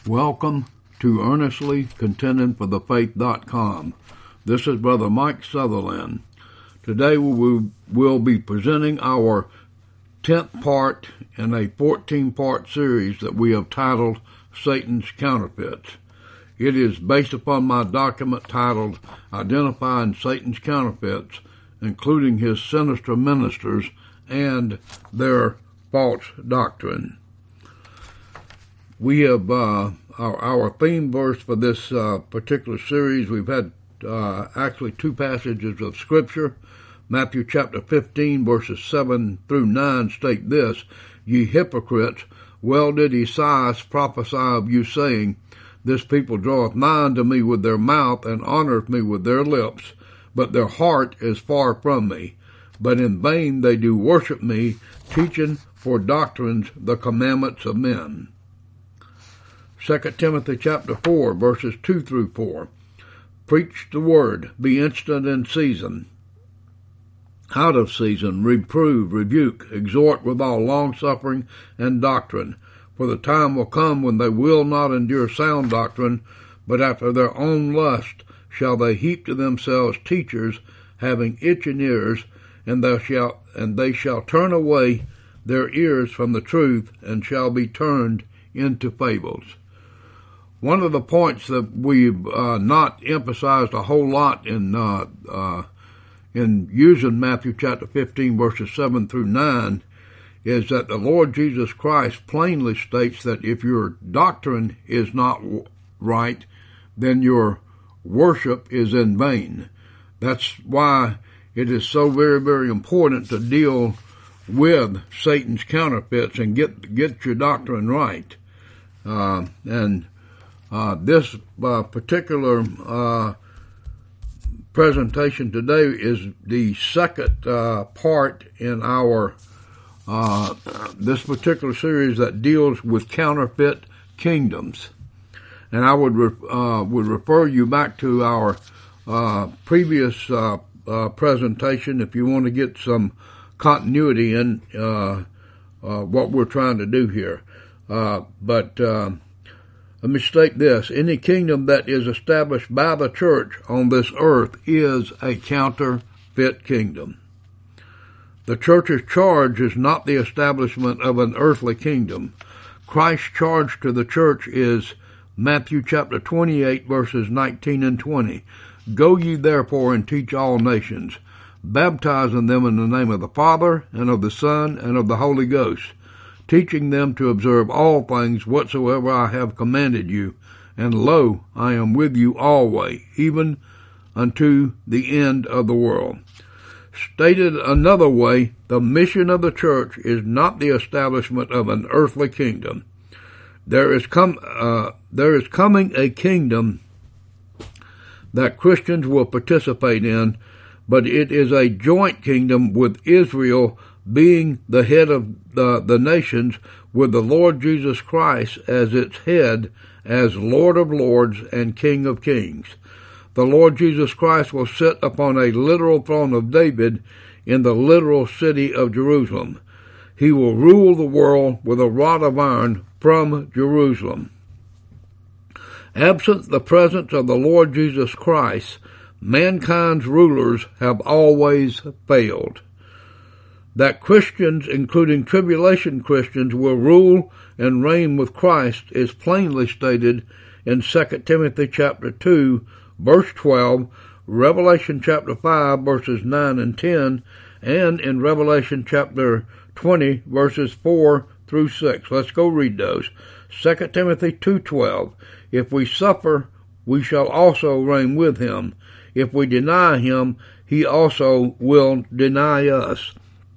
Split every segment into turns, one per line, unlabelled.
Welcome to EarnestlyContendingForTheFaith.com. This is Brother Mike Sutherland. Today we will be presenting our 10th part in a 14-part series that we have titled Satan's Counterfeits. It is based upon my document titled Identifying Satan's Counterfeits, including his sinister ministers and their false doctrine. We have our theme verse for this particular series. We've had actually two passages of Scripture. Matthew chapter 15, verses 7 through 9 state this: Ye hypocrites, well did Esaias prophesy of you, saying, This people draweth nigh unto me with their mouth, and honoureth me with their lips, but their heart is far from me. But in vain they do worship me, teaching for doctrines the commandments of men. 2 Timothy chapter 4, verses 2 through 4. Preach the word, be instant in season, out of season, reprove, rebuke, exhort with all longsuffering and doctrine. For the time will come when they will not endure sound doctrine, but after their own lust shall they heap to themselves teachers, having itching ears, and they shall turn away their ears from the truth, and shall be turned into fables. One of the points that we've not emphasized a whole lot in using Matthew chapter 15, verses 7 through 9, is that the Lord Jesus Christ plainly states that if your doctrine is not right, then your worship is in vain. That's why it is so very, very important to deal with Satan's counterfeits and get your doctrine right. This particular presentation today is the second part in our this particular series that deals with counterfeit kingdoms, and I would refer you back to our previous presentation if you want to get some continuity in what we're trying to do here. Let me state this: any kingdom that is established by the church on this earth is a counterfeit kingdom. The church's charge is not the establishment of an earthly kingdom. Christ's charge to the church is Matthew chapter 28, verses 19 and 20. Go ye therefore and teach all nations, baptizing them in the name of the Father, and of the Son, and of the Holy Ghost, teaching them to observe all things whatsoever I have commanded you. And lo, I am with you always, even unto the end of the world. Stated another way, the mission of the church is not the establishment of an earthly kingdom. There is coming a kingdom that Christians will participate in, but it is a joint kingdom with Israel being the head of the nations, with the Lord Jesus Christ as its head, as Lord of lords and King of kings. The Lord Jesus Christ will sit upon a literal throne of David in the literal city of Jerusalem. He will rule the world with a rod of iron from Jerusalem. Absent the presence of the Lord Jesus Christ, mankind's rulers have always failed. That Christians, including tribulation Christians, will rule and reign with Christ is plainly stated in 2 Timothy chapter 2, verse 12, Revelation chapter 5, verses 9 and 10, and in Revelation chapter 20, verses 4 through 6. Let's go read those. 2 Timothy 2:12, If we suffer, we shall also reign with him. If we deny him, he also will deny us.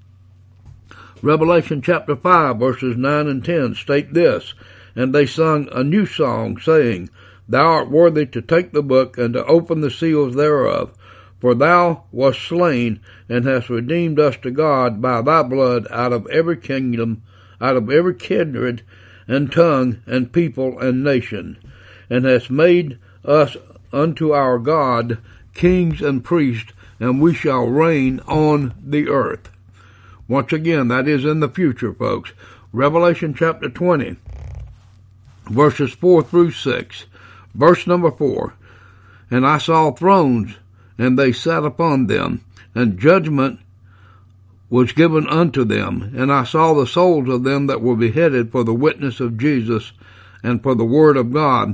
Revelation chapter 5, verses 9 and 10 state this: And they sung a new song, saying, Thou art worthy to take the book and to open the seals thereof. For thou wast slain, and hast redeemed us to God by thy blood out of every kingdom, out of every kindred, and tongue, and people, and nation, and hast made us unto our God kings and priests, and we shall reign on the earth. Once again, that is in the future, folks. Revelation chapter 20, verses 4 through 6. Verse number 4, and I saw thrones, and they sat upon them, and judgment was given unto them. And I saw the souls of them that were beheaded for the witness of Jesus and for the word of God,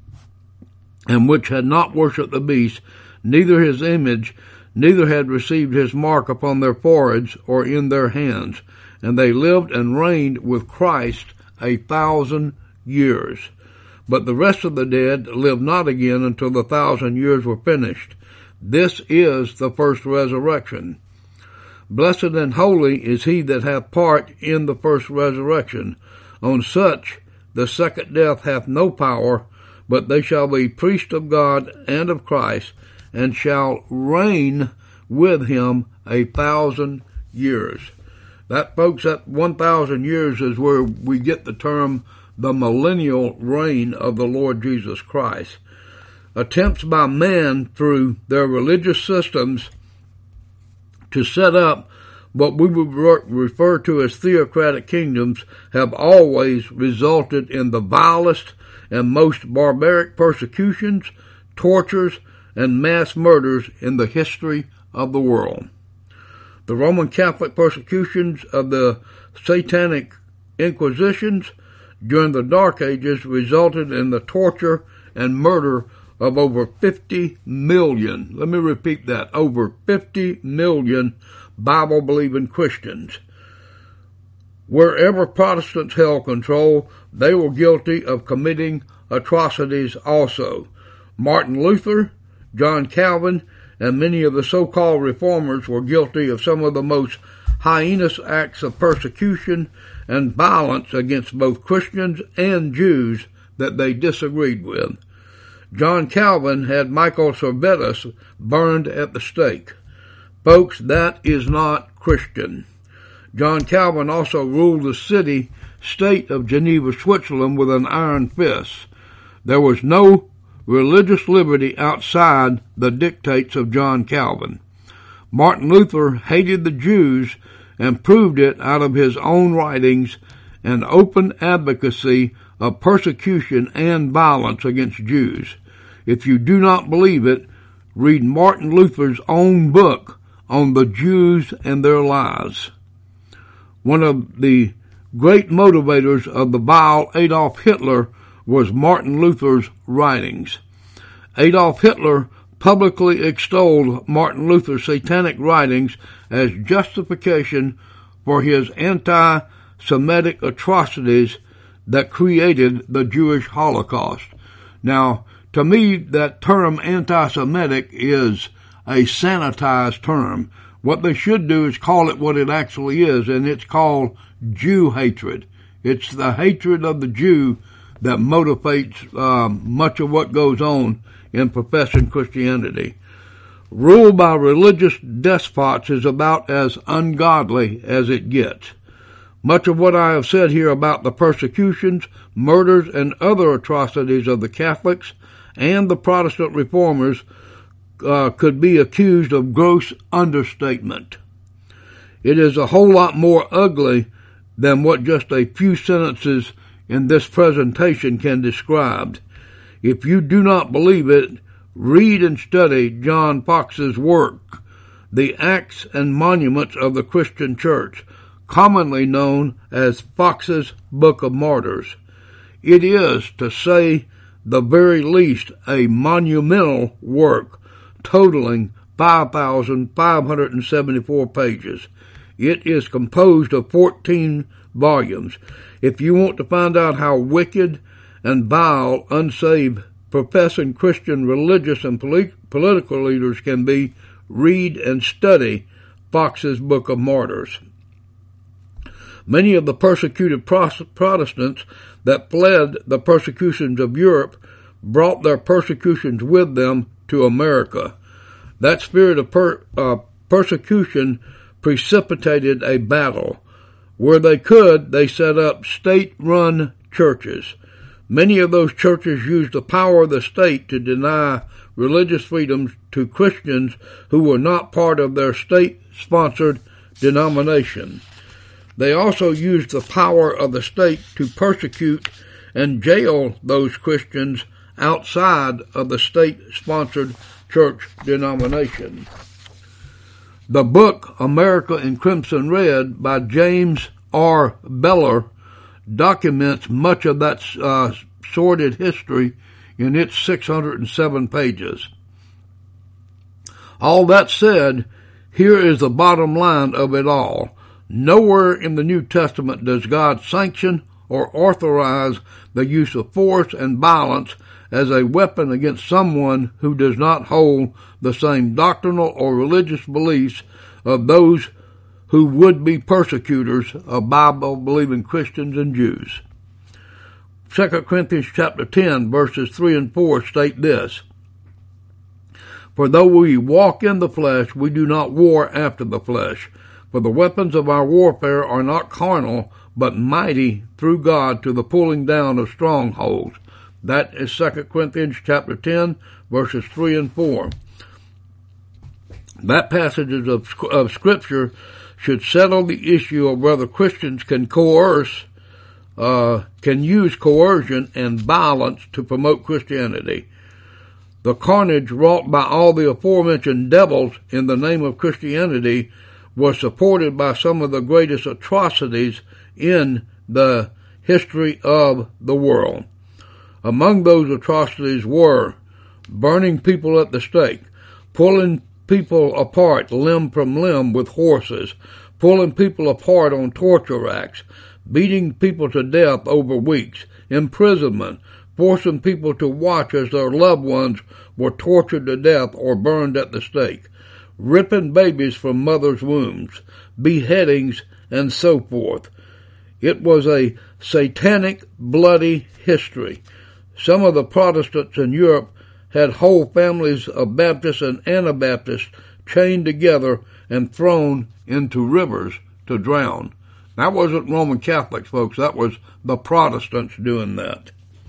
and which had not worshipped the beast, neither his image, neither had received his mark upon their foreheads or in their hands. And they lived and reigned with Christ 1,000 years. But the rest of the dead lived not again until the 1,000 years were finished. This is the first resurrection. Blessed and holy is he that hath part in the first resurrection. On such the second death hath no power, but they shall be priests of God and of Christ, and shall reign with him 1,000 years. That, folks, that 1,000 years is where we get the term the millennial reign of the Lord Jesus Christ. Attempts by man through their religious systems to set up what we would refer to as theocratic kingdoms have always resulted in the vilest and most barbaric persecutions, tortures, and mass murders in the history of the world. The Roman Catholic persecutions of the Satanic Inquisitions during the Dark Ages resulted in the torture and murder of over 50 million, let me repeat that, over 50 million Bible-believing Christians. Wherever Protestants held control, they were guilty of committing atrocities also. Martin Luther, John Calvin, and many of the so-called reformers were guilty of some of the most heinous acts of persecution and violence against both Christians and Jews that they disagreed with. John Calvin had Michael Servetus burned at the stake. Folks, that is not Christian. John Calvin also ruled the city-state of Geneva, Switzerland with an iron fist. There was no religious liberty outside the dictates of John Calvin. Martin Luther hated the Jews and proved it out of his own writings and open advocacy of persecution and violence against Jews. If you do not believe it, read Martin Luther's own book on the Jews and their lies. One of the great motivators of the vile Adolf Hitler was Martin Luther's writings. Adolf Hitler publicly extolled Martin Luther's satanic writings as justification for his anti-Semitic atrocities that created the Jewish Holocaust. Now, to me, that term anti-Semitic is a sanitized term. What they should do is call it what it actually is, and it's called Jew hatred. It's the hatred of the Jew that motivates much of what goes on in professing Christianity. Rule by religious despots is about as ungodly as it gets. Much of what I have said here about the persecutions, murders, and other atrocities of the Catholics and the Protestant reformers could be accused of gross understatement. It is a whole lot more ugly than what just a few sentences in this presentation can describe. If you do not believe it, read and study John Fox's work, The Acts and Monuments of the Christian Church, commonly known as Fox's Book of Martyrs. It is, to say the very least, a monumental work totaling 5,574 pages. It is composed of 14 volumes. If you want to find out how wicked and vile, unsaved, professing Christian religious and political leaders can be, read and study Fox's Book of Martyrs. Many of the persecuted Protestants that fled the persecutions of Europe brought their persecutions with them to America. That spirit of persecution precipitated a battle. Where they could, they set up state-run churches. Many of those churches used the power of the state to deny religious freedoms to Christians who were not part of their state-sponsored denomination. They also used the power of the state to persecute and jail those Christians outside of the state-sponsored church denomination. The book America in Crimson Red by James R. Beller documents much of that sordid history in its 607 pages. All that said, here is the bottom line of it all. Nowhere in the New Testament does God sanction or authorize the use of force and violence as a weapon against someone who does not hold the same doctrinal or religious beliefs of those who would be persecutors of Bible-believing Christians and Jews. 2 Corinthians chapter 10, verses 3 and 4 state this: For though we walk in the flesh, we do not war after the flesh. For the weapons of our warfare are not carnal, but mighty through God to the pulling down of strongholds. That is 2 Corinthians chapter 10, verses 3 and 4. That passage of Scripture should settle the issue of whether Christians can use coercion and violence to promote Christianity. The carnage wrought by all the aforementioned devils in the name of Christianity was supported by some of the greatest atrocities in the history of the world. Among those atrocities were burning people at the stake, pulling people apart limb from limb with horses, pulling people apart on torture racks, beating people to death over weeks, imprisonment, forcing people to watch as their loved ones were tortured to death or burned at the stake, ripping babies from mothers' wombs, beheadings, and so forth. It was a satanic, bloody history. Some of the Protestants in Europe had whole families of Baptists and Anabaptists chained together and thrown into rivers to drown. That wasn't Roman Catholics, folks. That was the Protestants doing that.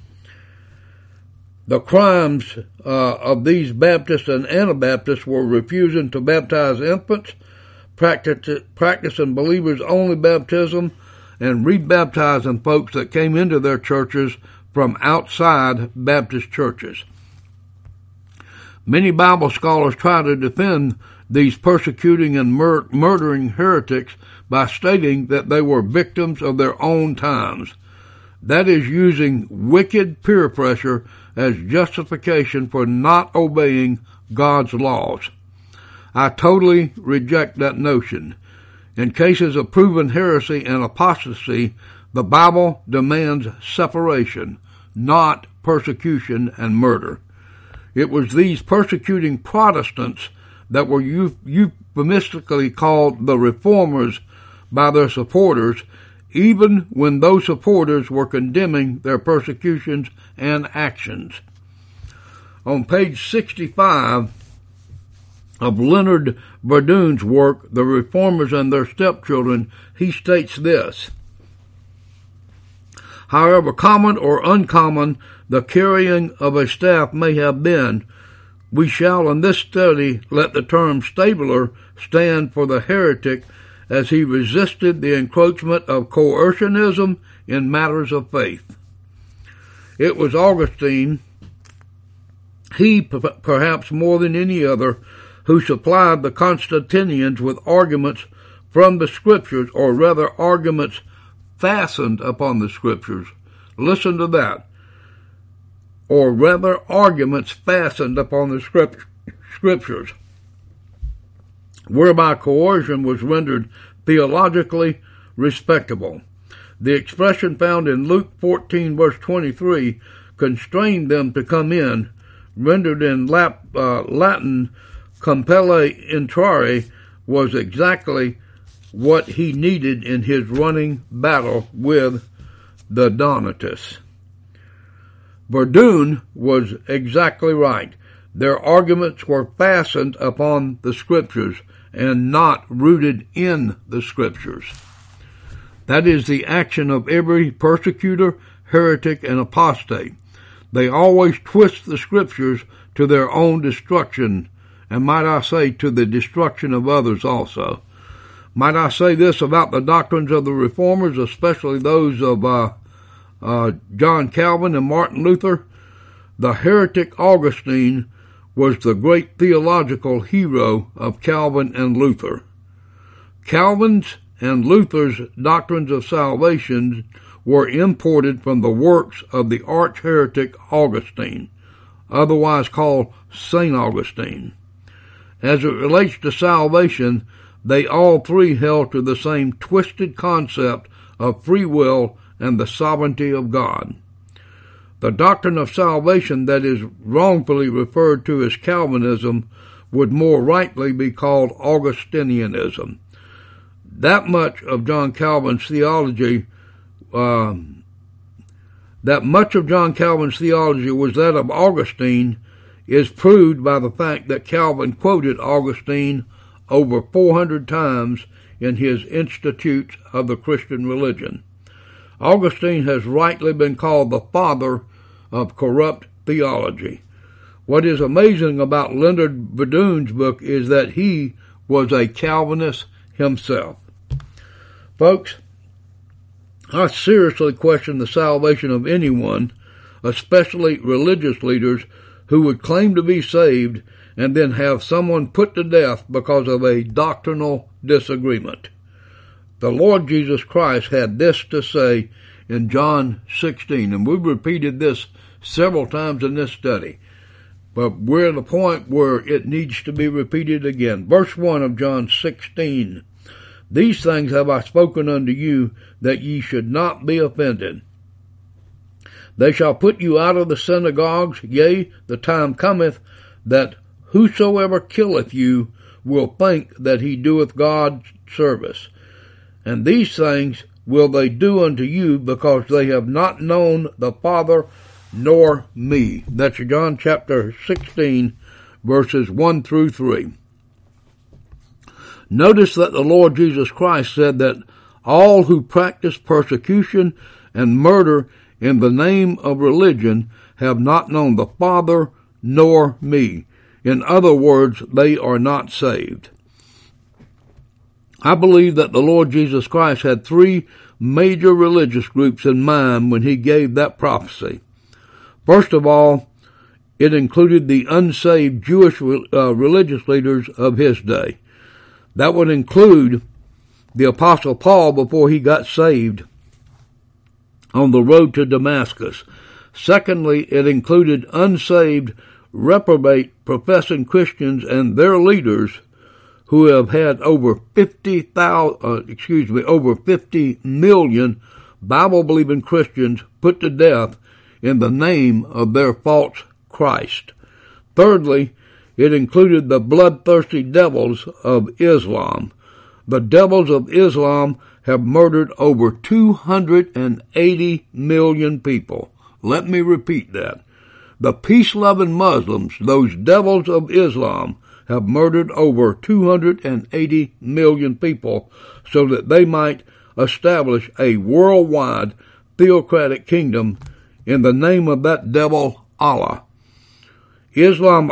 The crimes of these Baptists and Anabaptists were refusing to baptize infants, practicing believers-only baptism, and rebaptizing folks that came into their churches from outside Baptist churches. Many Bible scholars try to defend these persecuting and murdering heretics by stating that they were victims of their own times. That is using wicked peer pressure as justification for not obeying God's laws. I totally reject that notion. In cases of proven heresy and apostasy, the Bible demands separation, not persecution and murder. It was these persecuting Protestants that were euphemistically called the Reformers by their supporters, even when those supporters were condemning their persecutions and actions. On page 65 of Leonard Verdun's work, The Reformers and Their Stepchildren, he states this: However common or uncommon the carrying of a staff may have been, we shall in this study let the term Stabler stand for the heretic as he resisted the encroachment of coercionism in matters of faith. It was Augustine, he perhaps more than any other, who supplied the Constantinians with arguments from the Scriptures, or rather arguments fastened upon the Scriptures. Listen to that. Or rather arguments fastened upon the Scriptures, whereby coercion was rendered theologically respectable. The expression found in Luke 14, verse 23, constrained them to come in, rendered in Latin, compelle intrare, was exactly what he needed in his running battle with the Donatists. Verdun was exactly right. Their arguments were fastened upon the Scriptures and not rooted in the Scriptures. That is the action of every persecutor, heretic, and apostate. They always twist the Scriptures to their own destruction, and might I say, to the destruction of others also. Might I say this about the doctrines of the Reformers, especially those of John Calvin and Martin Luther, the heretic Augustine was the great theological hero of Calvin and Luther. Calvin's and Luther's doctrines of salvation were imported from the works of the arch-heretic Augustine, otherwise called St. Augustine. As it relates to salvation, they all three held to the same twisted concept of free will and the sovereignty of God. The doctrine of salvation that is wrongfully referred to as Calvinism would more rightly be called Augustinianism. That much of John Calvin's theology was that of Augustine is proved by the fact that Calvin quoted Augustine over 400 times in his Institutes of the Christian Religion. Augustine has rightly been called the father of corrupt theology. What is amazing about Leonard Badoon's book is that he was a Calvinist himself. Folks, I seriously question the salvation of anyone, especially religious leaders, who would claim to be saved and then have someone put to death because of a doctrinal disagreement. The Lord Jesus Christ had this to say in John 16, and we've repeated this several times in this study, but we're at a point where it needs to be repeated again. Verse 1 of John 16, "These things have I spoken unto you, that ye should not be offended. They shall put you out of the synagogues, yea, the time cometh, that whosoever killeth you will think that he doeth God service. And these things will they do unto you, because they have not known the Father nor me." That's John chapter 16, verses 1 through 3. Notice that the Lord Jesus Christ said that all who practice persecution and murder in the name of religion have not known the Father nor me. In other words, they are not saved. I believe that the Lord Jesus Christ had three major religious groups in mind when he gave that prophecy. First of all, it included the unsaved Jewish religious leaders of his day. That would include the Apostle Paul before he got saved on the road to Damascus. Secondly, it included unsaved, reprobate, professing Christians and their leaders who have had over 50 million Bible-believing Christians put to death in the name of their false Christ. Thirdly, it included the bloodthirsty devils of Islam. The devils of Islam have murdered over 280 million people. Let me repeat that. The peace-loving Muslims, those devils of Islam, have murdered over 280 million people so that they might establish a worldwide theocratic kingdom in the name of that devil Allah. Islam's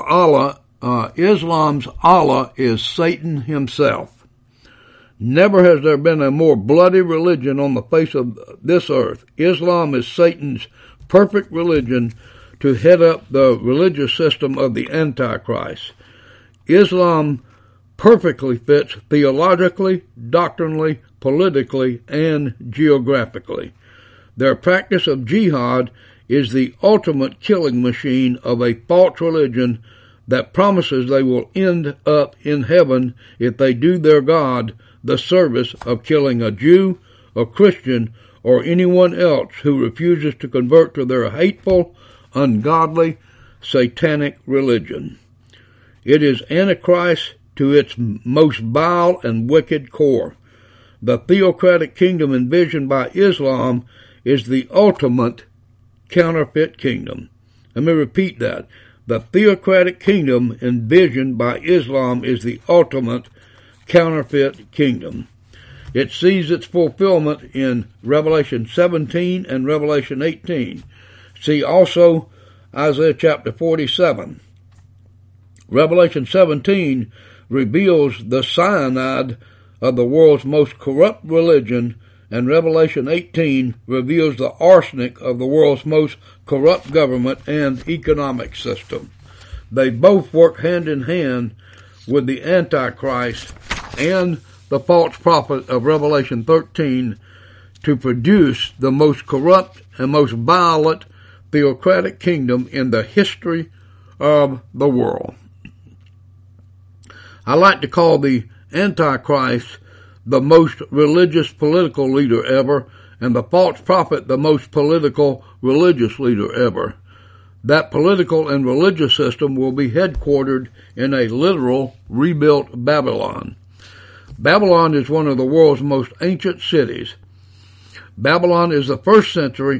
Allah is Satan himself. Never has there been a more bloody religion on the face of this earth. Islam is Satan's perfect religion to head up the religious system of the Antichrist. Islam perfectly fits theologically, doctrinally, politically, and geographically. Their practice of jihad is the ultimate killing machine of a false religion that promises they will end up in heaven if they do their God the service of killing a Jew, a Christian, or anyone else who refuses to convert to their hateful, ungodly, satanic religion. It is Antichrist to its most vile and wicked core. The theocratic kingdom envisioned by Islam is the ultimate counterfeit kingdom. Let me repeat that. The theocratic kingdom envisioned by Islam is the ultimate counterfeit kingdom. It sees its fulfillment in Revelation 17 and Revelation 18. See also Isaiah chapter 47. Revelation 17 reveals the cyanide of the world's most corrupt religion and Revelation 18 reveals the arsenic of the world's most corrupt government and economic system. They both work hand in hand with the Antichrist and the false prophet of Revelation 13 to produce the most corrupt and most violent theocratic kingdom in the history of the world. I like to call the Antichrist the most religious political leader ever, and the false prophet the most political religious leader ever. That political and religious system will be headquartered in a literal rebuilt Babylon. Babylon is one of the world's most ancient cities. Babylon is the first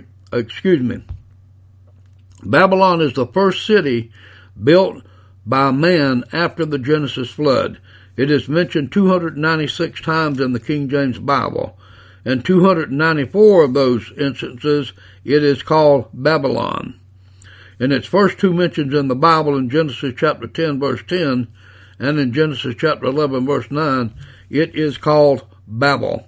city built by man after the Genesis flood. It is mentioned 296 times in the King James Bible. In 294 of those instances, it is called Babylon. In its first two mentions in the Bible, in Genesis chapter 10, verse 10, and in Genesis chapter 11, verse 9, it is called Babel.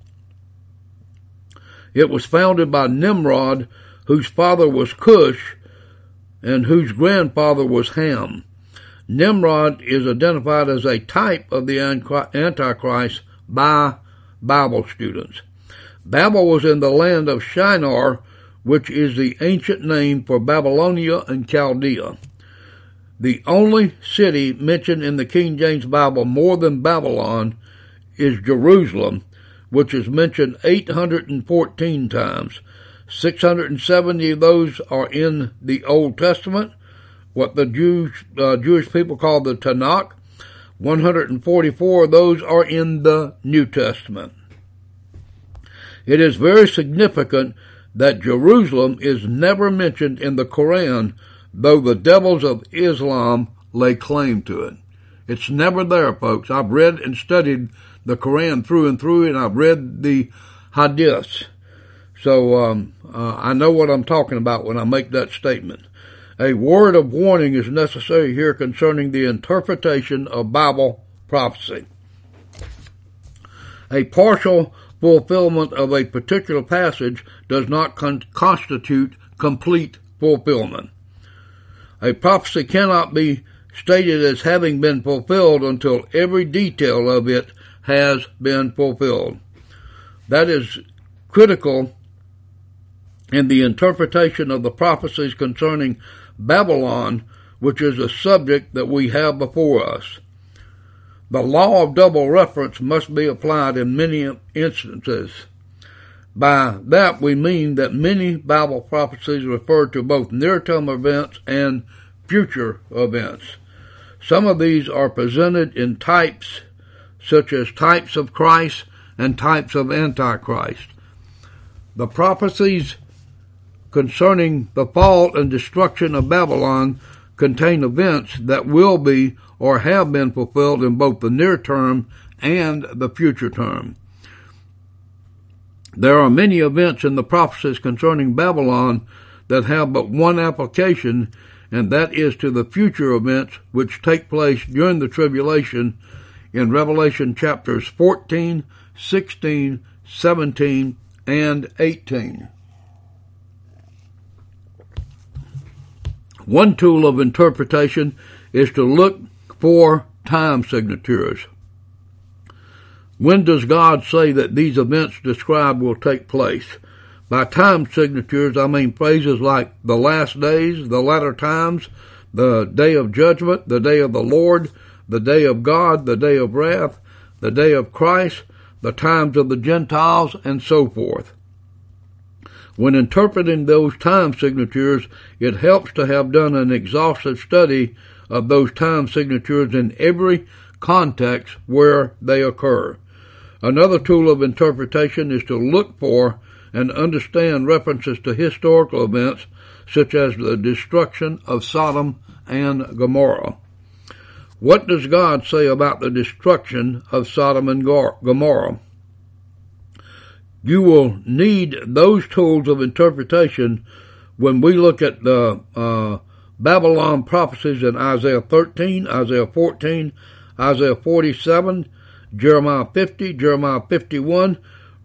It was founded by Nimrod, whose father was Cush, and whose grandfather was Ham. Nimrod is identified as a type of the Antichrist by Bible students. Babel was in the land of Shinar, which is the ancient name for Babylonia and Chaldea. The only city mentioned in the King James Bible more than Babylon is Jerusalem, which is mentioned 814 times. 670 of those are in the Old Testament, what the Jewish people call the Tanakh. 144 of those are in the New Testament. It is very significant that Jerusalem is never mentioned in the Quran, though the devils of Islam lay claim to it. It's never there, folks. I've read and studied the Quran through and through, and I've read the Hadiths. So I know what I'm talking about when I make that statement. A word of warning is necessary here concerning the interpretation of Bible prophecy. A partial fulfillment of a particular passage does not constitute complete fulfillment. A prophecy cannot be stated as having been fulfilled until every detail of it has been fulfilled. That is critical in the interpretation of the prophecies concerning Babylon, which is a subject that we have before us. The law of double reference must be applied in many instances. By that we mean that many Bible prophecies refer to both near-term events and future events. Some of these are presented in types, such as types of Christ and types of Antichrist. The prophecies concerning the fall and destruction of Babylon contain events that will be or have been fulfilled in both the near term and the future term. There are many events in the prophecies concerning Babylon that have but one application, and that is to the future events which take place during the tribulation in Revelation chapters 14, 16, 17, and 18. One tool of interpretation is to look for time signatures. When does God say that these events described will take place? By time signatures, I mean phrases like the last days, the latter times, the day of judgment, the day of the Lord, the day of God, the day of wrath, the day of Christ, the times of the Gentiles, and so forth. When interpreting those time signatures, it helps to have done an exhaustive study of those time signatures in every context where they occur. Another tool of interpretation is to look for and understand references to historical events such as the destruction of Sodom and Gomorrah. What does God say about the destruction of Sodom and Gomorrah? You will need those tools of interpretation when we look at the Babylon prophecies in Isaiah 13, Isaiah 14, Isaiah 47, Jeremiah 50, Jeremiah 51,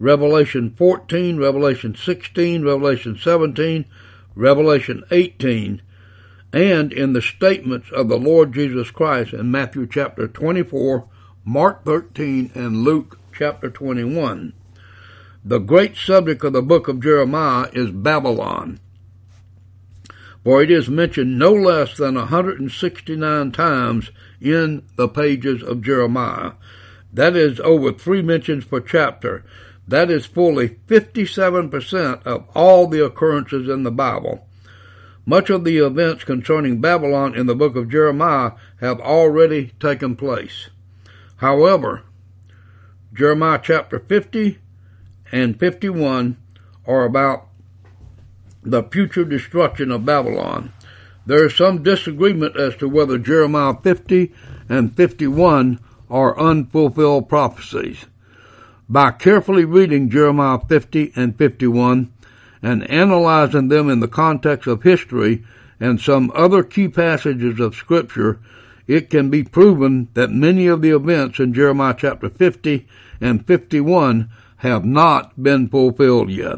Revelation 14, Revelation 16, Revelation 17, Revelation 18, and in the statements of the Lord Jesus Christ in Matthew chapter 24, Mark 13, and Luke chapter 21. The great subject of the book of Jeremiah is Babylon, for it is mentioned no less than 169 times in the pages of Jeremiah. That is over 3 mentions per chapter. That is fully 57% of all the occurrences in the Bible. Much of the events concerning Babylon in the book of Jeremiah have already taken place. However, Jeremiah chapter 50 and 51 are about the future destruction of Babylon. There is some disagreement as to whether Jeremiah 50 and 51 are unfulfilled prophecies. By carefully reading Jeremiah 50 and 51 and analyzing them in the context of history and some other key passages of Scripture, it can be proven that many of the events in Jeremiah chapter 50 and 51 have not been fulfilled yet.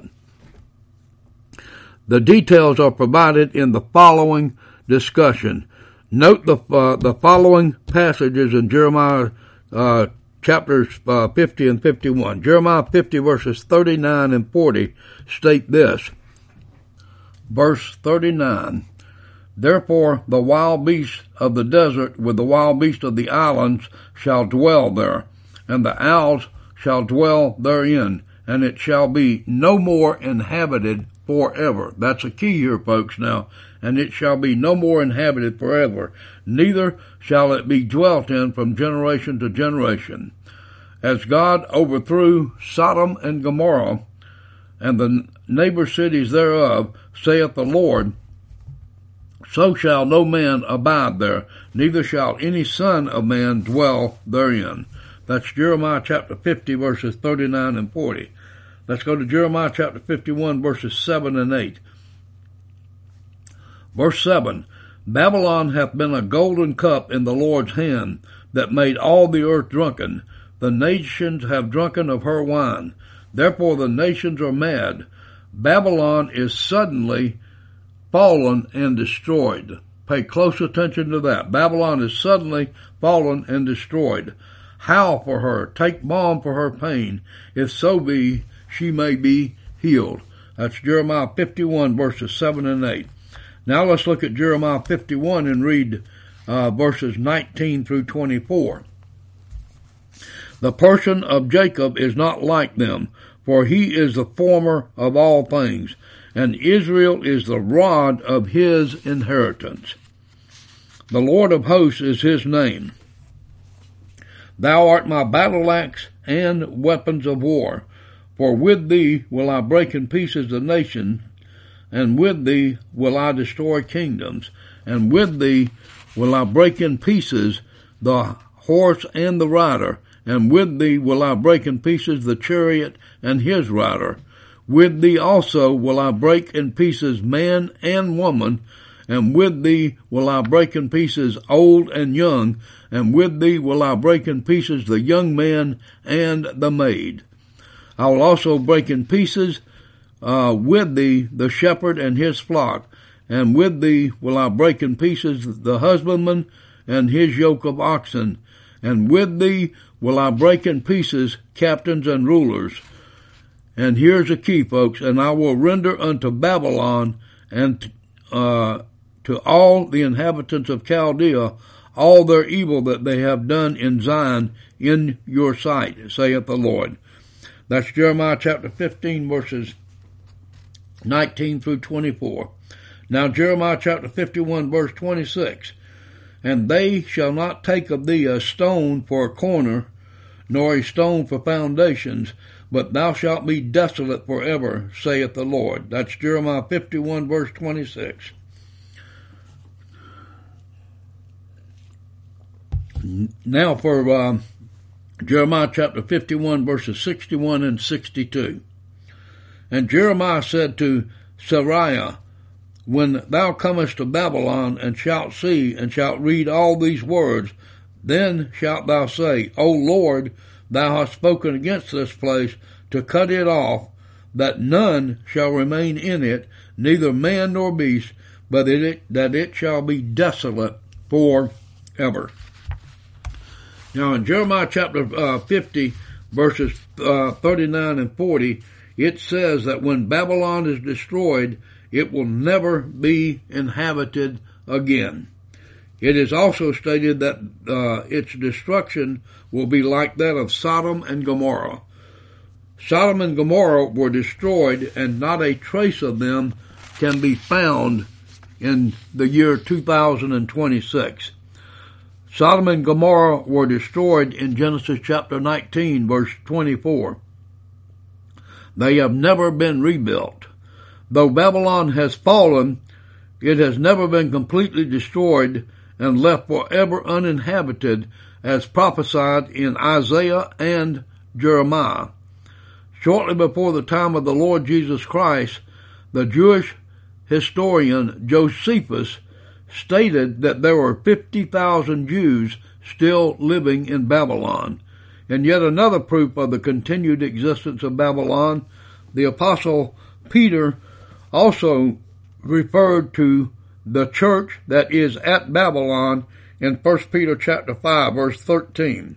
The details are provided in the following discussion. Note the following passages in Jeremiah chapters 50 and 51. Jeremiah 50 verses 39 and 40 state this. Verse 39, Therefore the wild beasts of the desert with the wild beasts of the islands shall dwell there, and the owls shall dwell therein, and it shall be no more inhabited forever. That's a key here, folks, now. And it shall be no more inhabited forever, neither shall it be dwelt in from generation to generation. As God overthrew Sodom and Gomorrah, and the neighbor cities thereof, saith the Lord, so shall no man abide there, neither shall any son of man dwell therein. That's Jeremiah chapter 50, verses 39 and 40. Let's go to Jeremiah chapter 51, verses 7 and 8. Verse 7, Babylon hath been a golden cup in the Lord's hand, that made all the earth drunken. The nations have drunken of her wine. Therefore the nations are mad. Babylon is suddenly fallen and destroyed. Pay close attention to that. Babylon is suddenly fallen and destroyed. Howl for her, take balm for her pain, if so be she may be healed. That's Jeremiah 51, verses 7 and 8. Now let's look at Jeremiah 51 and read verses 19 through 24. The person of Jacob is not like them, for he is the former of all things, and Israel is the rod of his inheritance. The Lord of hosts is his name. Thou art my battle axe and weapons of war, for with thee will I break in pieces the nation, and with thee will I destroy kingdoms, and with thee will I break in pieces the horse and the rider, and with thee will I break in pieces the chariot and his rider. With thee also will I break in pieces man and woman, and with thee will I break in pieces old and young, and with thee will I break in pieces the young man and the maid. I will also break in pieces with thee the shepherd and his flock, and with thee will I break in pieces the husbandman and his yoke of oxen, and with thee will I break in pieces captains and rulers. And here's a key, folks, and I will render unto Babylon and to all the inhabitants of Chaldea all their evil that they have done in Zion in your sight, saith the Lord. That's Jeremiah chapter 15, verses 19 through 24. Now Jeremiah chapter 51, verse 26. And they shall not take of thee a stone for a corner, nor a stone for foundations, but thou shalt be desolate forever, saith the Lord. That's Jeremiah 51, verse 26. Now for Jeremiah chapter 51, verses 61 and 62. And Jeremiah said to Seraiah, When thou comest to Babylon, and shalt see, and shalt read all these words, then shalt thou say, O Lord, thou hast spoken against this place to cut it off, that none shall remain in it, neither man nor beast, but that it shall be desolate forever. Now in Jeremiah chapter 50, verses 39 and 40, it says that when Babylon is destroyed, it will never be inhabited again. It is also stated that its destruction will be like that of Sodom and Gomorrah. Sodom and Gomorrah were destroyed, and not a trace of them can be found in the year 2026. Sodom and Gomorrah were destroyed in Genesis chapter 19, verse 24. They have never been rebuilt. Though Babylon has fallen, it has never been completely destroyed and left forever uninhabited, as prophesied in Isaiah and Jeremiah. Shortly before the time of the Lord Jesus Christ, the Jewish historian Josephus stated that there were 50,000 Jews still living in Babylon. And yet another proof of the continued existence of Babylon, the Apostle Peter also referred to the church that is at Babylon in 1 Peter chapter 5, verse 13.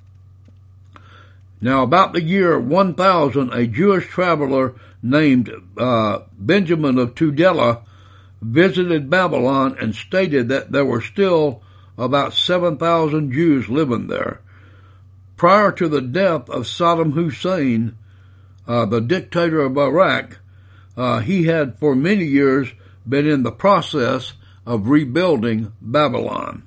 Now about the year 1000, a Jewish traveler named Benjamin of Tudela visited Babylon and stated that there were still about 7,000 Jews living there. Prior to the death of Saddam Hussein, the dictator of Iraq, he had for many years been in the process of rebuilding Babylon.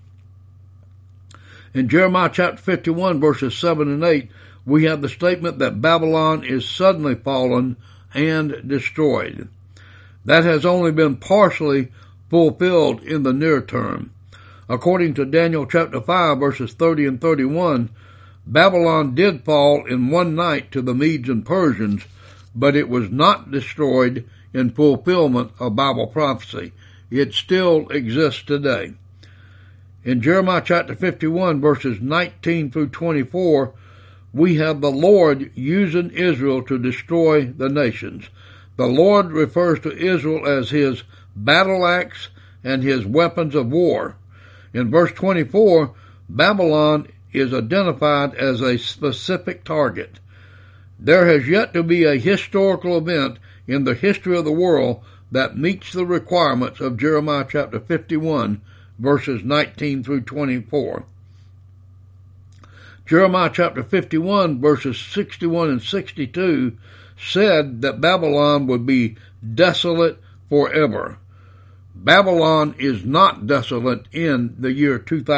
In Jeremiah chapter 51, verses 7 and 8, we have the statement that Babylon is suddenly fallen and destroyed. That has only been partially fulfilled in the near term. According to Daniel chapter 5, verses 30 and 31, Babylon did fall in one night to the Medes and Persians, but it was not destroyed in fulfillment of Bible prophecy. It still exists today. In Jeremiah chapter 51, verses 19 through 24, we have the Lord using Israel to destroy the nations. The Lord refers to Israel as his battle axe and his weapons of war. In verse 24, Babylon is identified as a specific target. There has yet to be a historical event in the history of the world that meets the requirements of Jeremiah chapter 51, verses 19 through 24. Jeremiah chapter 51, verses 61 and 62 said that Babylon would be desolate forever. Babylon is not desolate in the year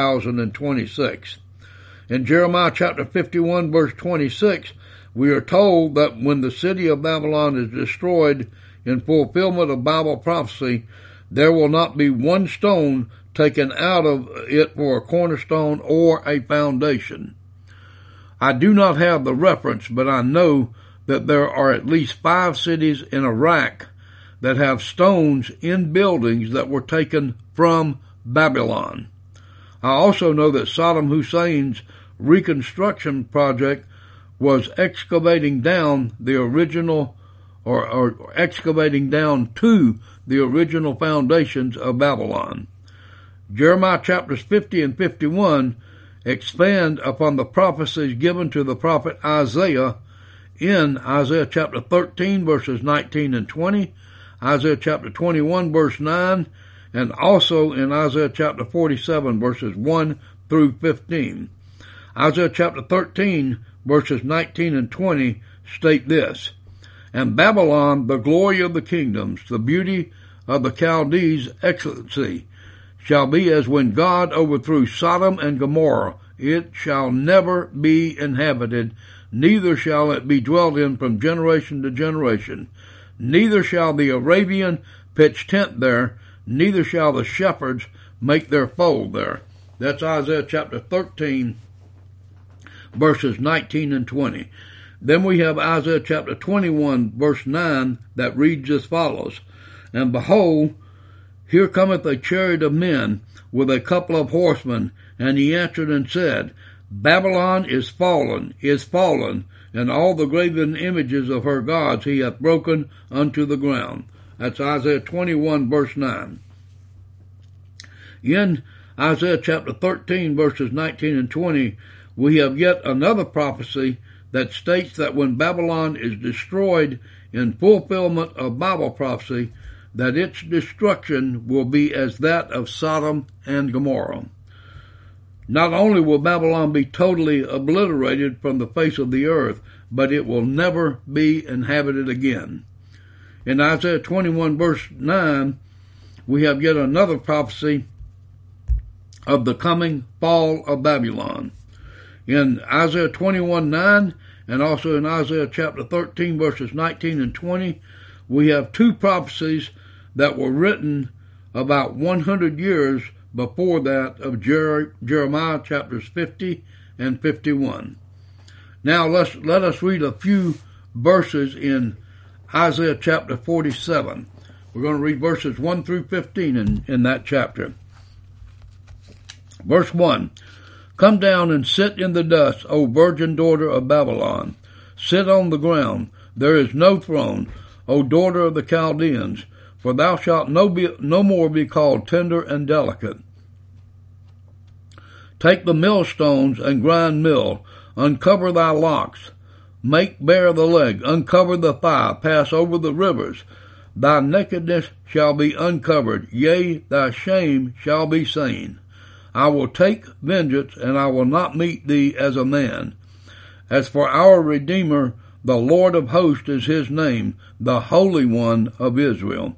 2026. In Jeremiah chapter 51, verse 26, we are told that when the city of Babylon is destroyed in fulfillment of Bible prophecy, there will not be one stone taken out of it for a cornerstone or a foundation. I do not have the reference, but I know that there are at least 5 cities in Iraq that have stones in buildings that were taken from Babylon. I also know that Saddam Hussein's reconstruction project was excavating down the original or excavating down to the original foundations of Babylon. Jeremiah chapters 50 and 51 expand upon the prophecies given to the prophet Isaiah in Isaiah chapter 13 verses 19 and 20, Isaiah chapter 21 verse 9, and also in Isaiah chapter 47 verses 1 through 15. Isaiah chapter 13 verses 19 and 20 state this: "And Babylon, the glory of the kingdoms, the beauty of the Chaldees' excellency, shall be as when God overthrew Sodom and Gomorrah. It shall never be inhabited, neither shall it be dwelt in from generation to generation. Neither shall the Arabian pitch tent there, neither shall the shepherds make their fold there." That's Isaiah chapter 13, verses 19 and 20. Then we have Isaiah chapter 21, verse 9, that reads as follows: "And behold, here cometh a chariot of men with a couple of horsemen, and he answered and said, Babylon is fallen, and all the graven images of her gods he hath broken unto the ground. That's Isaiah 21, verse 9. In Isaiah chapter 13, verses 19 and 20, we have yet another prophecy that states that when Babylon is destroyed in fulfillment of Bible prophecy, that its destruction will be as that of Sodom and Gomorrah. Not only will Babylon be totally obliterated from the face of the earth, but it will never be inhabited again. In Isaiah 21 verse 9, we have yet another prophecy of the coming fall of Babylon. In Isaiah 21:9 and also in Isaiah chapter 13 verses 19 and 20, we have two prophecies that were written about 100 years before that of Jeremiah chapters 50 and 51. Now let us read a few verses in Isaiah chapter 47. We're going to read verses 1 through 15 in that chapter. Verse 1, Come down and sit in the dust, O virgin daughter of Babylon. Sit on the ground. There is no throne, O daughter of the Chaldeans, for thou shalt no more be called tender and delicate. Take the millstones and grind mill. Uncover thy locks. Make bare the leg. Uncover the thigh. Pass over the rivers. Thy nakedness shall be uncovered. Yea, thy shame shall be seen. I will take vengeance, and I will not meet thee as a man. As for our Redeemer, the Lord of hosts is his name, the Holy One of Israel.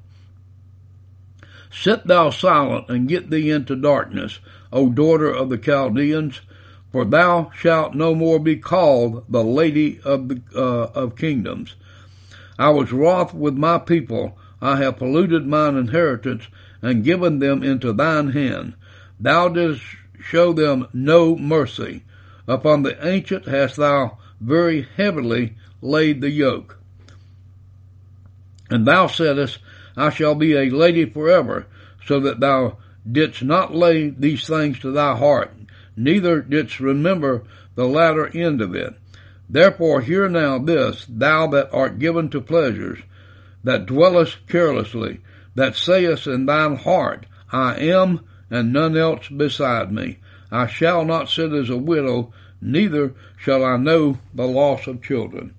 Sit thou silent, and get thee into darkness, O daughter of the Chaldeans, for thou shalt no more be called the Lady of Kingdoms. I was wroth with my people. I have polluted mine inheritance, and given them into thine hand. Thou didst show them no mercy. Upon the ancient hast thou very heavily laid the yoke. And thou saidst, I shall be a lady forever, so that thou didst not lay these things to thy heart, neither didst remember the latter end of it. Therefore hear now this, thou that art given to pleasures, that dwellest carelessly, that sayest in thine heart, I am, and none else beside me. I shall not sit as a widow, neither shall I know the loss of children.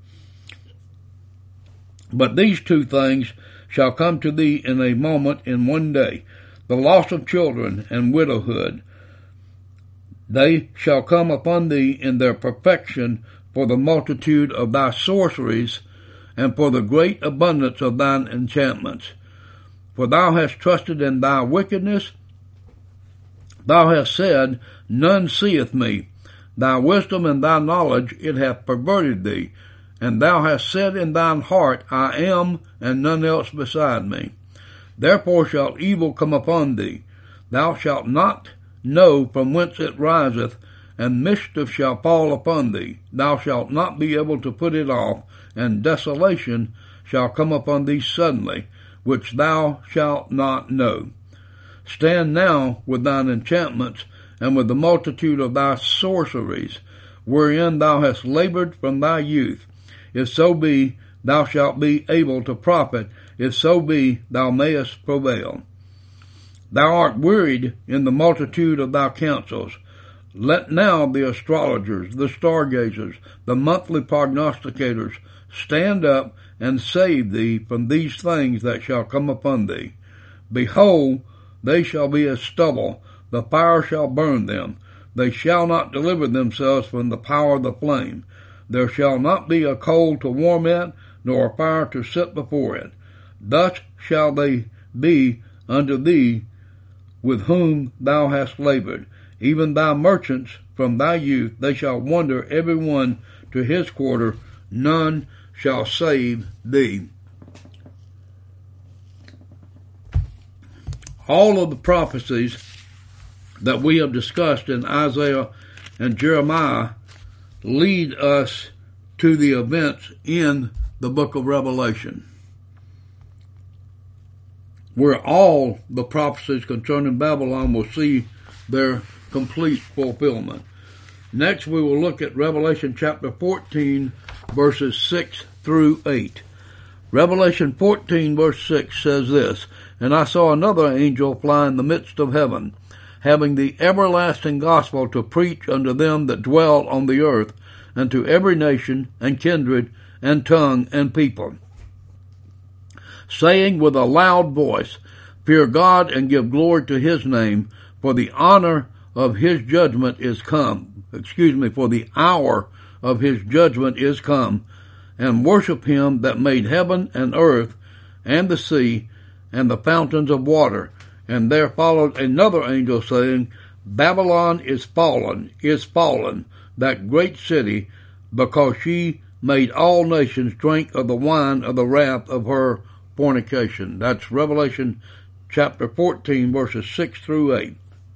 But these two things shall come to thee in a moment, in one day, the loss of children and widowhood. They shall come upon thee in their perfection for the multitude of thy sorceries, and for the great abundance of thine enchantments. For thou hast trusted in thy wickedness. Thou hast said, None seeth me. Thy wisdom and thy knowledge it hath perverted thee. And thou hast said in thine heart, I am, and none else beside me. Therefore shall evil come upon thee. Thou shalt not know from whence it riseth, and mischief shall fall upon thee. Thou shalt not be able to put it off, and desolation shall come upon thee suddenly, which thou shalt not know. Stand now with thine enchantments, and with the multitude of thy sorceries, wherein thou hast labored from thy youth. If so be, thou shalt be able to profit. If so be, thou mayest prevail. Thou art wearied in the multitude of thy counsels. Let now the astrologers, the stargazers, the monthly prognosticators stand up and save thee from these things that shall come upon thee. Behold, they shall be as stubble, the fire shall burn them. They shall not deliver themselves from the power of the flame. There shall not be a coal to warm it, nor a fire to sit before it. Thus shall they be unto thee with whom thou hast labored. Even thy merchants from thy youth, they shall wander every one to his quarter. None shall save thee. All of the prophecies that we have discussed in Isaiah and Jeremiah lead us to the events in the book of Revelation, where all the prophecies concerning Babylon will see their complete fulfillment. Next, we will look at Revelation chapter 14, verses 6 through 8. Revelation 14, verse 6 says this, "And I saw another angel fly in the midst of heaven, having the everlasting gospel to preach unto them that dwell on the earth, and to every nation, and kindred, and tongue, and people, saying with a loud voice, Fear God, and give glory to his name, for the honor of his judgment is come. For the hour of his judgment is come, and worship him that made heaven and earth, and the sea, and the fountains of water. And there followed another angel, saying, Babylon is fallen, that great city, because she made all nations drink of the wine of the wrath of her fornication." That's Revelation chapter 14, verses 6 through 8.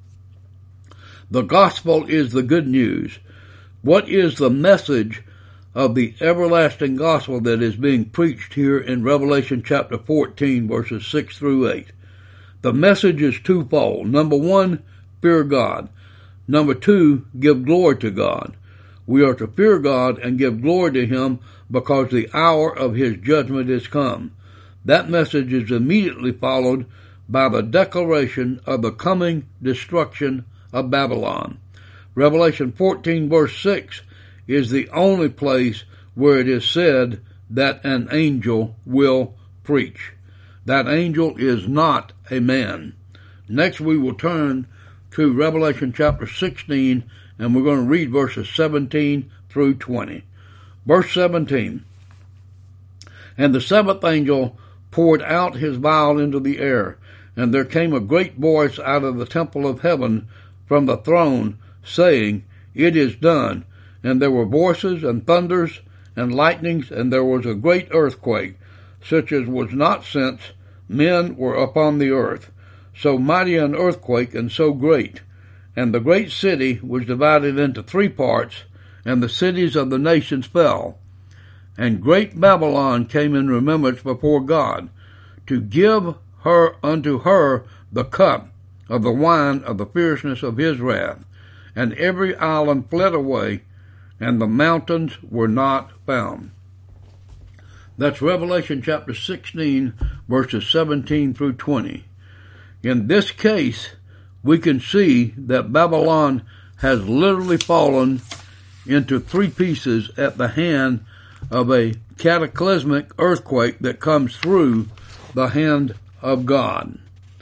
The gospel is the good news. What is the message of the everlasting gospel that is being preached here in Revelation chapter 14, verses 6 through 8? The message is twofold. Number one, fear God. Number two, give glory to God. We are to fear God and give glory to him because the hour of his judgment is come. That message is immediately followed by the declaration of the coming destruction of Babylon. Revelation 14, verse 6 is the only place where it is said that an angel will preach. That angel is not a man. Next we will turn to Revelation chapter 16, and we're going to read verses 17 through 20. Verse 17, "And the seventh angel poured out his vial into the air, and there came a great voice out of the temple of heaven from the throne, saying, It is done. And there were voices and thunders and lightnings, and there was a great earthquake, such as was not since men were upon the earth. So mighty an earthquake, and so great. And the great city was divided into 3 parts, and the cities of the nations fell. And great Babylon came in remembrance before God, to give her unto her the cup of the wine of the fierceness of his wrath. And every island fled away, and the mountains were not found." That's Revelation chapter 16, verses 17 through 20. In this case, we can see that Babylon has literally fallen into 3 pieces at the hand of a cataclysmic earthquake that comes through the hand of God.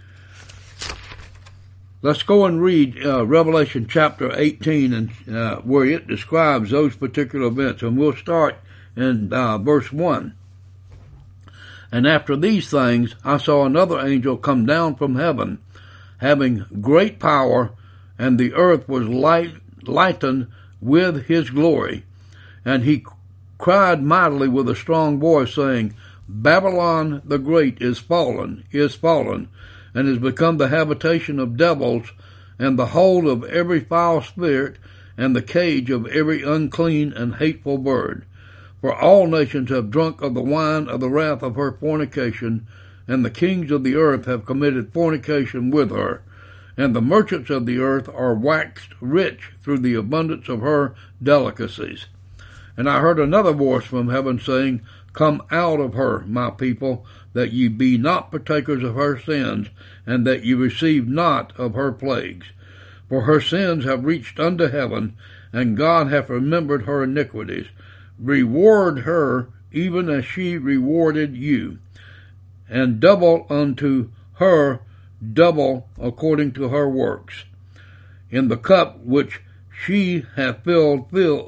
Let's go and read Revelation chapter 18, and where it describes those particular events. And we'll start in verse 1. "And after these things I saw another angel come down from heaven, having great power, and the earth was lightened with his glory. And he cried mightily with a strong voice, saying, Babylon the great is fallen, and is become the habitation of devils, and the hold of every foul spirit, and the cage of every unclean and hateful bird. For all nations have drunk of the wine of the wrath of her fornication, and the kings of the earth have committed fornication with her. And the merchants of the earth are waxed rich through the abundance of her delicacies. And I heard another voice from heaven saying, Come out of her, my people, that ye be not partakers of her sins, and that ye receive not of her plagues. For her sins have reached unto heaven, and God hath remembered her iniquities. Reward her even as she rewarded you, and double unto her double according to her works. In the cup which she hath filled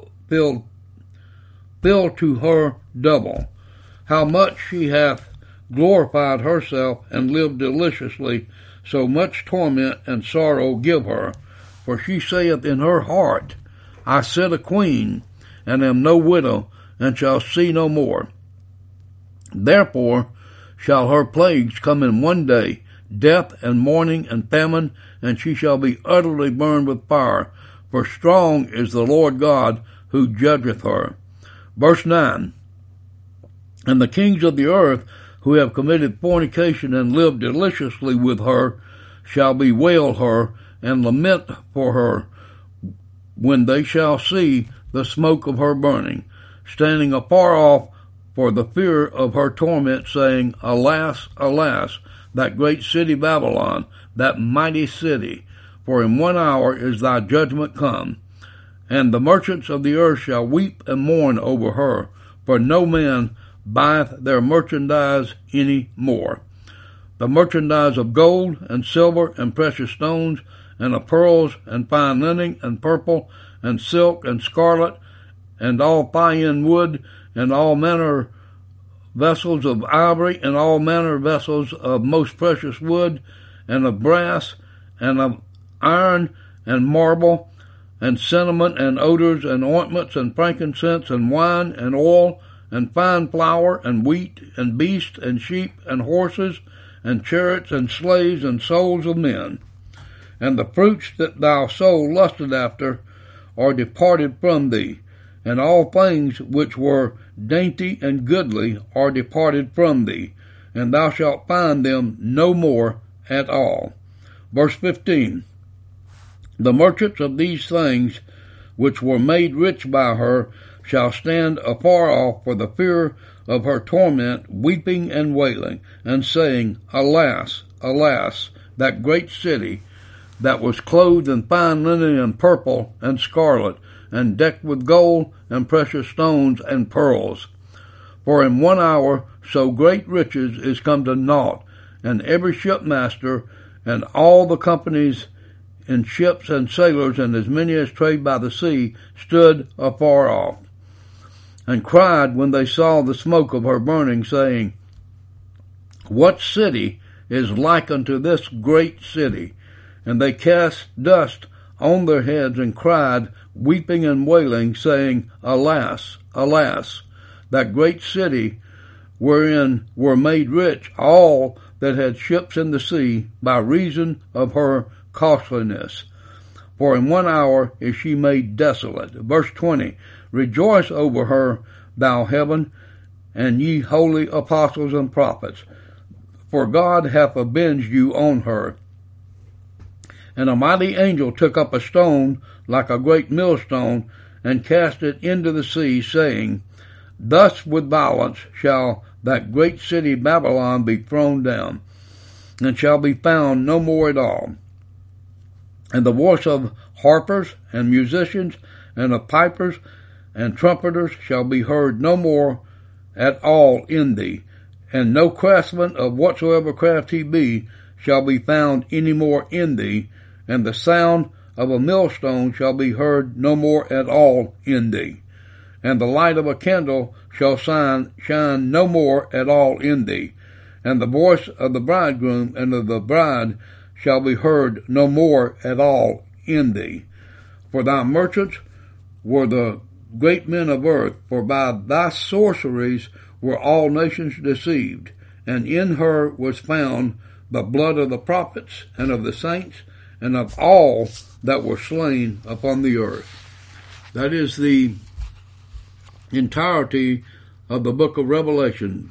to her double. How much she hath glorified herself and lived deliciously, so much torment and sorrow give her. For she saith in her heart, I sit a queen, and am no widow, and shall see no more. Therefore shall her plagues come in one day, death and mourning and famine, and she shall be utterly burned with fire. For strong is the Lord God who judgeth her. Verse 9, And the kings of the earth, who have committed fornication and lived deliciously with her, shall bewail her and lament for her, when they shall see the smoke of her burning. standing afar off for the fear of her torment, saying, Alas, alas, that great city Babylon, that mighty city, for in 1 hour is thy judgment come. And the merchants of the earth shall weep and mourn over her, for no man buyeth their merchandise any more. The merchandise of gold and silver and precious stones, and of pearls and fine linen and purple and silk and scarlet, and all fine wood, and all manner vessels of ivory, and all manner vessels of most precious wood, and of brass, and of iron, and marble, and cinnamon, and odors, and ointments, and frankincense, and wine, and oil, and fine flour, and wheat, and beasts, and sheep, and horses, and chariots, and slaves, and souls of men. And the fruits that thy soul lusted after are departed from thee, and all things which were dainty and goodly are departed from thee, and thou shalt find them no more at all. Verse 15. The merchants of these things which were made rich by her shall stand afar off for the fear of her torment, weeping and wailing, and saying, Alas, alas, that great city, that was clothed in fine linen and purple and scarlet, and decked with gold and precious stones and pearls. For in 1 hour so great riches is come to naught, and every shipmaster and all the companies in ships and sailors, and as many as trade by the sea, stood afar off, and cried when they saw the smoke of her burning, saying, What city is like unto this great city? And they cast dust on their heads, and cried, weeping and wailing, saying, Alas, alas, that great city, wherein were made rich all that had ships in the sea, by reason of her costliness. For in 1 hour is she made desolate. Verse 20, Rejoice over her, thou heaven, and ye holy apostles and prophets, for God hath avenged you on her. And a mighty angel took up a stone like a great millstone, and cast it into the sea, saying, Thus with violence shall that great city Babylon be thrown down, and shall be found no more at all. And the voice of harpers and musicians, and of pipers and trumpeters shall be heard no more at all in thee, and no craftsman of whatsoever craft he be shall be found any more in thee, and the sound of a millstone shall be heard no more at all in thee, and the light of a candle shall shine no more at all in thee, and the voice of the bridegroom and of the bride shall be heard no more at all in thee. For thy merchants were the great men of earth, for by thy sorceries were all nations deceived, and in her was found the blood of the prophets and of the saints and of all that were slain upon the earth. That is the entirety of the book of Revelation,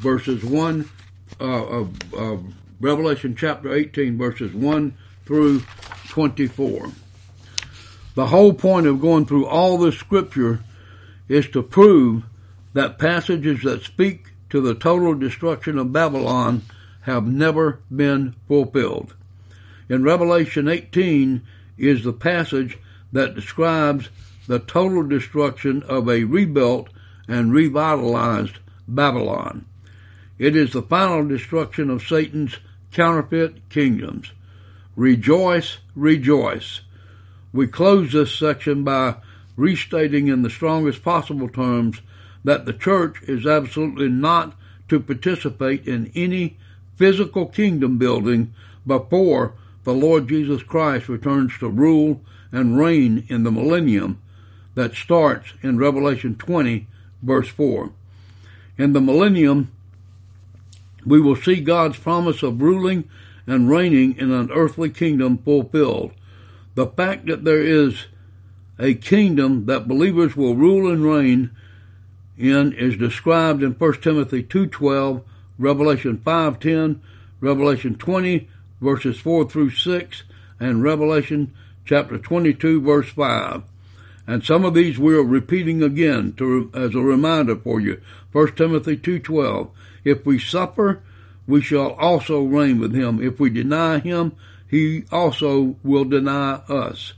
Revelation chapter 18, verses 1 through 24. The whole point of going through all this scripture is to prove that passages that speak to the total destruction of Babylon have never been fulfilled. In Revelation 18 is the passage that describes the total destruction of a rebuilt and revitalized Babylon. It is the final destruction of Satan's counterfeit kingdoms. Rejoice, rejoice. We close this section by restating in the strongest possible terms that the church is absolutely not to participate in any physical kingdom building before the Lord Jesus Christ returns to rule and reign in the millennium that starts in Revelation 20, verse 4. In the millennium, we will see God's promise of ruling and reigning in an earthly kingdom fulfilled. The fact that there is a kingdom that believers will rule and reign in is described in 1 Timothy 2:12, Revelation 5:10, Revelation 20, verses 4 through 6, and Revelation chapter 22, verse 5. And some of these we're repeating again as a reminder for you. 1 Timothy 2:12. If we suffer, we shall also reign with him. If we deny him, he also will deny us.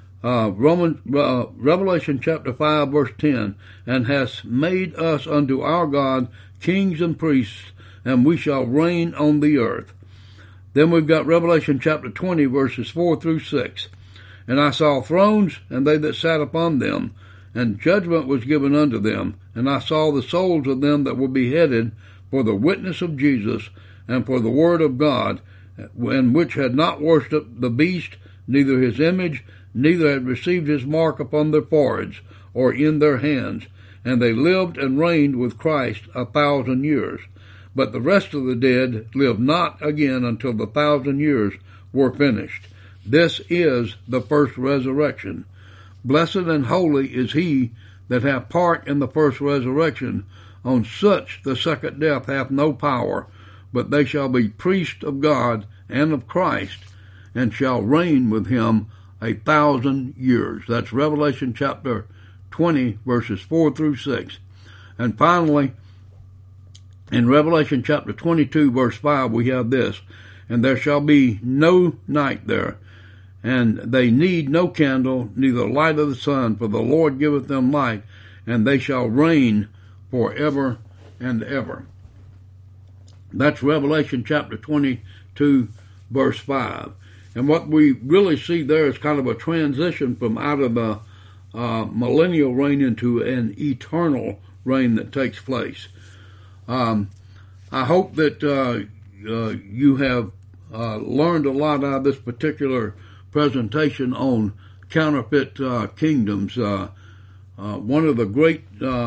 Revelation chapter 5 verse 10. And has made us unto our God kings and priests, and we shall reign on the earth. Then we've got Revelation chapter 20 verses 4 through 6. And I saw thrones, and they that sat upon them, and judgment was given unto them. And I saw the souls of them that were beheaded for the witness of Jesus, and for the word of God, and which had not worshipped the beast, neither his image, neither had received his mark upon their foreheads, or in their hands. And they lived and reigned with Christ 1,000 years. But the rest of the dead lived not again until the 1,000 years were finished. This is the first resurrection. Blessed and holy is he that hath part in the first resurrection. On such the second death hath no power, but they shall be priests of God and of Christ, and shall reign with him 1,000 years. That's Revelation chapter 20, verses 4 through 6. And finally, in Revelation chapter 22, verse 5, we have this, and there shall be no night there, and they need no candle, neither light of the sun, for the Lord giveth them light, and they shall reign forever and ever. That's Revelation chapter 22, verse 5. And what we really see there is kind of a transition from out of the millennial reign into an eternal reign that takes place. I hope that you have learned a lot out of this particular presentation on counterfeit kingdoms. One of the great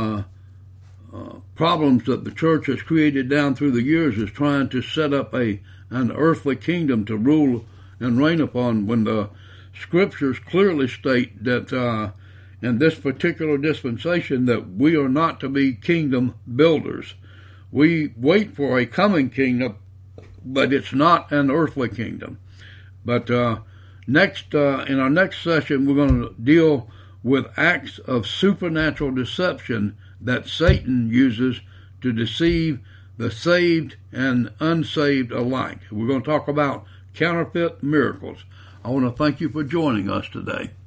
problems that the church has created down through the years is trying to set up an earthly kingdom to rule and reign upon, when the scriptures clearly state that in this particular dispensation that we are not to be kingdom builders. We wait for a coming kingdom, but it's not an earthly kingdom. But next, in our next session, we're going to deal with acts of supernatural deception that Satan uses to deceive the saved and unsaved alike. We're going to talk about counterfeit miracles. I want to thank you for joining us today.